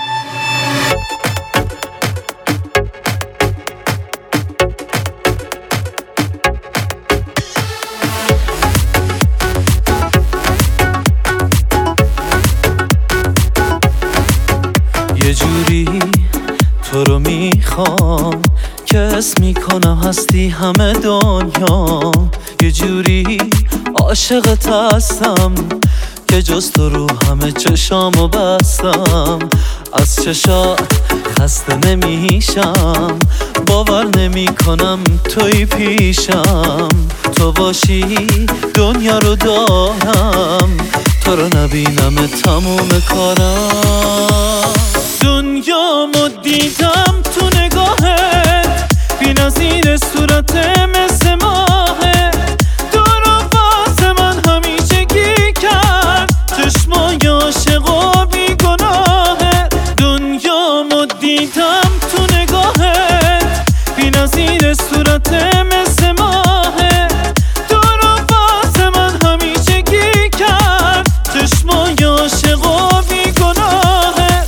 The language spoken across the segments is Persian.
یه جوری تو رو میخوام که اسم میکنم هستی همه دنیا. یه جوری عاشقت هستم که جز تو رو همه چشامو بستم. از چشات خسته نمیشم، باور نمیکنم توی پیشم. تو باشی دنیا رو دارم، تو رو نبینم تموم کارم. دنیامو دیدم تو نگاهت، بی‌نظیر صورت مثل ماهت. تو رو واسه من همیشگی کرد، چشمای عاشق و بیگناهت. دنیامو دیدم تو نگاهت، بی‌نظیر صورت مثل ماهت. تو رو واسه من همیشگی کرد، چشمای عاشق و بیگناهت.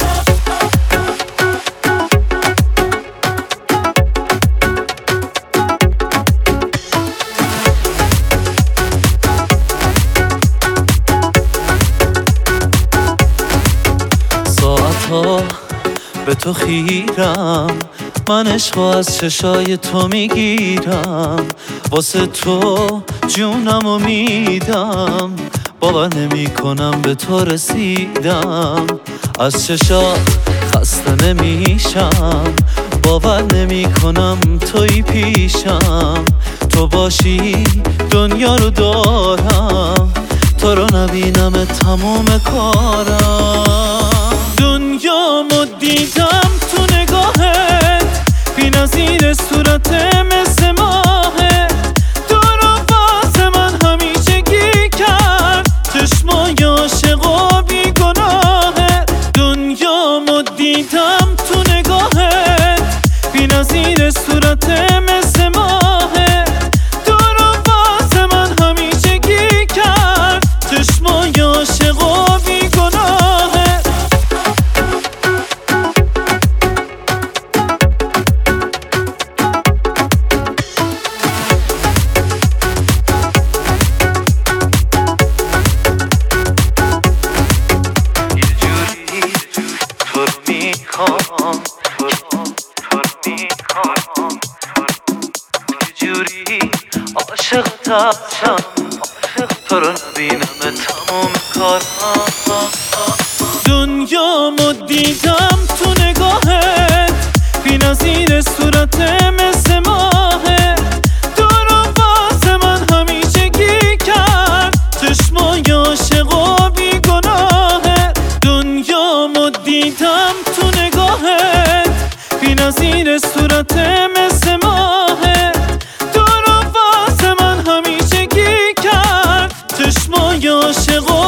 ساعتها به تو خیرم، من عشقو از چشای تو میگیرم. واسه تو جونمو میدم، باور نمی کنم به تو رسیدم. از چشات خسته نمیشم، باور نمی کنم توی پیشم. تو باشی دنیا رو دارم، تو رو نبینم تموم کارم. دنیامو دیدم تو نگاهت، بی‌نظیر صورت مثل ماهت. تو رو واسه من همیشگی کرد، چشمای عاشق و بیگناهت. دنیامو دیدم تو نگاهت، بی‌نظیر صورت مثل ماهت. تو رو واسه من همیشگی کرد، چشمای عاشق و بیگناهت. یه جوری عاشقت هستم، تو رو نبینم تموم کارم. دنیامو دیدم تو نگاهت، بی‌نظیر صورت مثل ماهت. تو رو واسه من همیشگی کرد، چشمای عاشق و بیگناهت. دنیامو دیدم تو نگاهت، بی‌نظیر صورت مثل ماهت. تو رو واسه من همیشگی کرد، چشمای عاشق و